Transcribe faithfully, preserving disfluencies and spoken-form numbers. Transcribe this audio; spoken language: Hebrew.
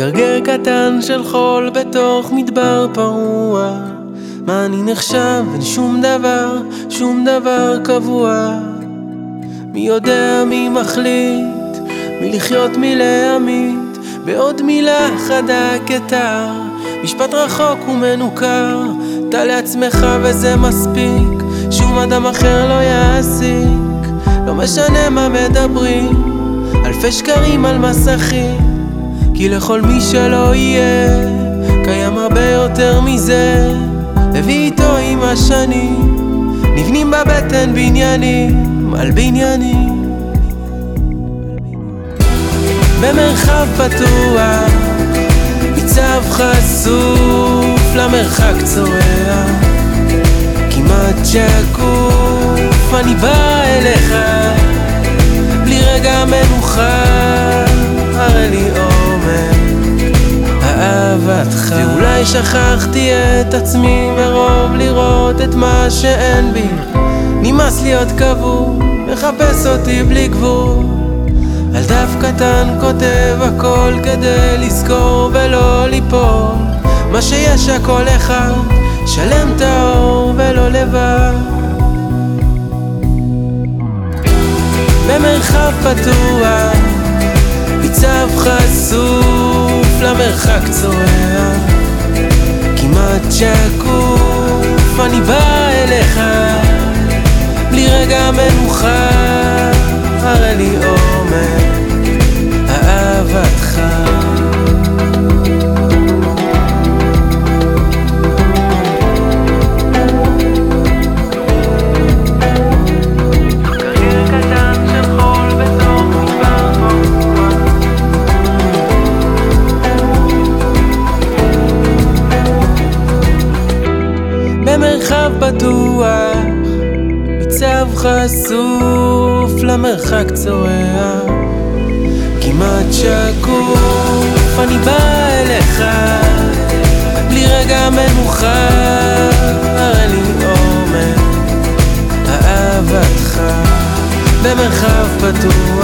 גרגר קטן של חול בתוך מדבר פרוע. מה אני נחשב? אין שום דבר, שום דבר קבוע. מי יודע מי מחליט, מי לחיות מי להמית. בעוד מילה חדה כתר, משפט רחוק ומנוכר. אתה לעצמך וזה מספיק, שום אדם אחר לא יעסיק. לא משנה מה מדברים, אלפי שקרים על מסכים. כי לכל מי שלא יהיה, קיים הרבה יותר מזה. הביא איתו עם השנים, נבנים בבטן בניינים על בניינים. במרחב פתוח, ניצב חשוף למרחק צורח. כמעט שקוף, אני בא אליך בלי רגע מנוחה. הרי לי עומק אהבתך. ואולי שכחתי את עצמי מרוב לראות את מה שאין בי. נמאס להיות כבול, מחפש אותי בלי גבול. על דף קטן כותב הכל כדי לזכור ולא ליפול. מה שיש הכל אחד, שלם טהור ולא לבד. במרחב פתוח, ניצב חשוף למרחק צורח. כמעט שקוף, אני בא אליך בלי רגע מנוחה. הרי לי עומק אהבתך. במרחב פתוח, ניצב חשוף למרחק צורח. כמעט שקוף, אני בא אליך בלי רגע מנוחה. הרי לי עומק אהבתך. במרחב פתוח,